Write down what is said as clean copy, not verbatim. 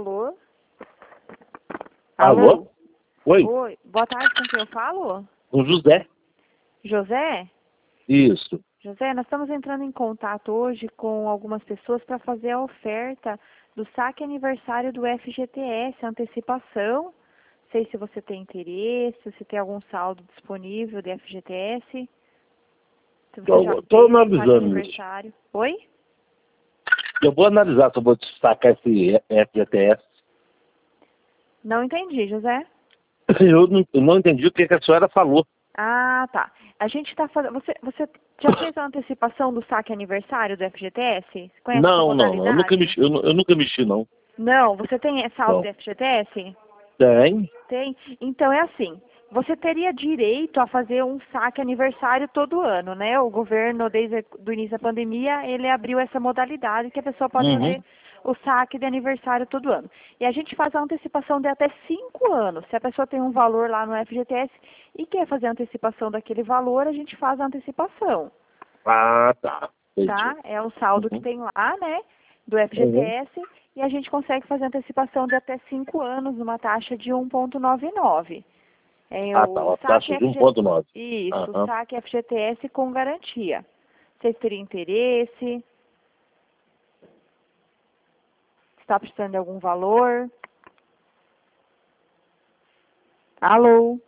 Alô? Alô? Oi? Oi. Boa tarde, com quem eu falo? O José. José? Isso. José, nós estamos entrando em contato hoje com algumas pessoas para fazer a oferta do saque aniversário do FGTS, antecipação. Não sei se você tem interesse, se tem algum saldo disponível de FGTS. Se você já Estou fez o saque analisando isso. aniversário. Oi? Eu vou analisar se eu vou destacar esse FGTS. Não entendi, José. Eu não entendi o que a senhora falou. Ah, tá. A gente está fazendo. Você já fez a antecipação do saque aniversário do FGTS? Conhece essa Não. Eu modalidade? nunca mexi, eu nunca mexi, não. Não, você tem saldo Não. do FGTS? Tem? Tem. Então é assim. Você teria direito a fazer um saque aniversário todo ano, né? O governo, desde o início da pandemia, ele abriu essa modalidade que a pessoa pode Uhum. fazer o saque de aniversário todo ano. E a gente faz a antecipação de até 5 anos. Se a pessoa tem um valor lá no FGTS e quer fazer a antecipação daquele valor, a gente faz a antecipação, Ah, tá. Entendi. tá? É o saldo que Uhum. tem lá, né? Do Uhum. FGTS. E a gente consegue fazer a antecipação de até 5 anos, numa taxa de 1,99. É Ah, tá. o Uma saque taxa de FG... 1,9. Isso, o Aham. saque FGTS com garantia. Vocês teriam interesse? Está precisando de algum valor? Alô?